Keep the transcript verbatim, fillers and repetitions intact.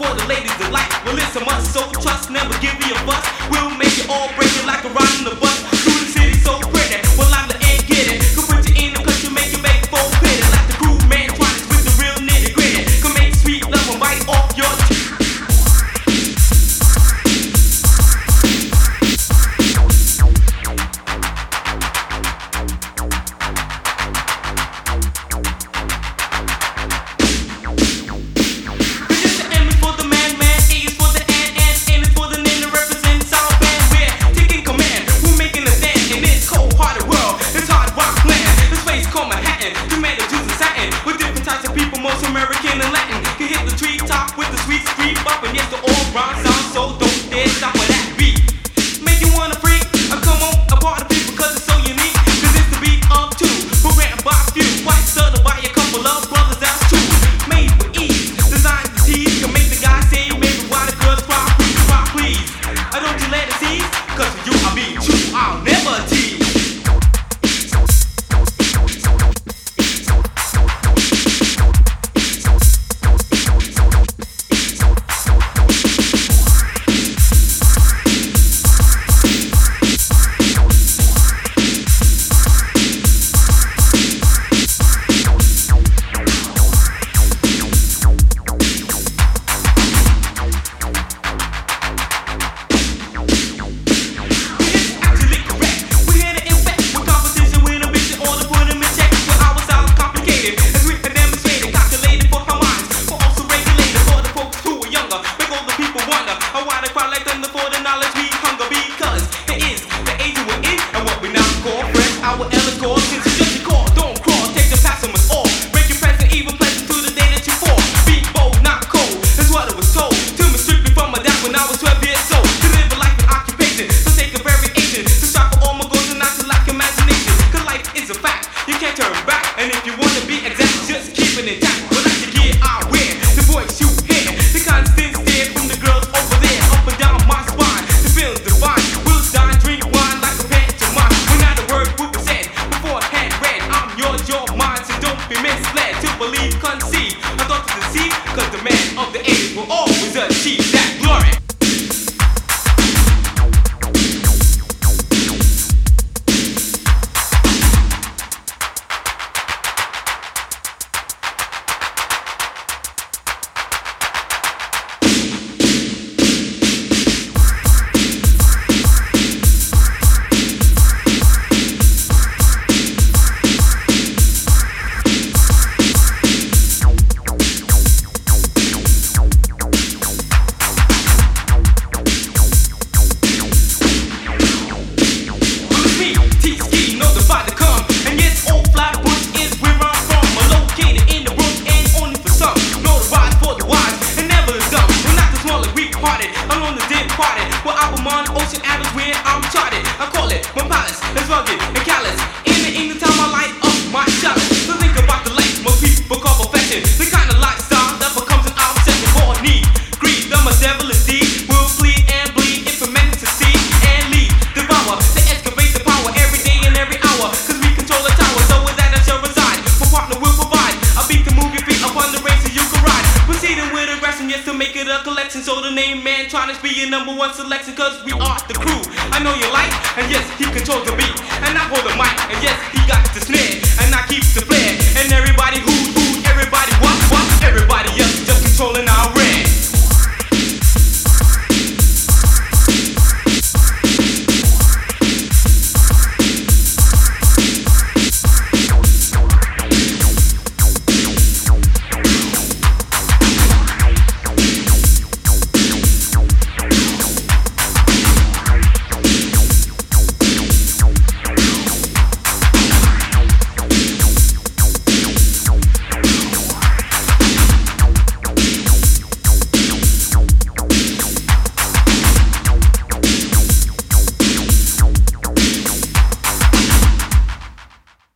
for the ladies delight. Well, it's a must, so trust, never give me a fuss. We'll make it all break it like a ride in the bus. Through the city so pretty, well I'm the end get it. Could put you in the country, make you make full pity. Like the groove man trying with the real nitty gritty. Could make sweet love and bite off your teeth. American and Latin can hit the treetop with the sweet street bop, and yes, the old rhyme sound so don't dare stop with that beat. Make you wanna freak? Uh, come on, a part of people, cause it's so unique. Cause it's the beat of two, programmed by few, quite subtle by a couple of brothers, that's true. Made with ease, designed to tease, can make the guy say maybe why the girls cry, please, cry, please. I don't you let it tease, cause for you I'll be true, I'll never tease. And if you wanna be exact, just keep it intact. Well, like the gear I wear, the voice you hear, the constant stare from the girls over there, up and down my spine. The feeling's divine. We'll dine, drink wine like a pantomime. When not a word will be said, beforehand read. I'm yours, your mine, so don't be misled. To believe, conceive, I thought to deceive, cause the man of the age will always achieve that glory. Ocean Avenue where I'm charted. I call it my palace, it's rugged and callous. In the evening time I light up my chalice. So think about the life most people call perfection. The kind of lifestyle that becomes an obsession for need. Greed, the most devilish deed will plead and bleed if a man succeed and lead. Devour, to excavate the power every day and every hour. Cause we control the tower, so with that I shall reside. My partner will provide. I'll beat to move your feet upon the race so you can ride. Proceeding with aggression, yes, to make it a collection. So the name man trying to be your number one selection. Cause we are the crew. I know you like, and yes, he controls the beat. And I hold the mic, and yes, he got the snare. And I keep the flair. And everybody who's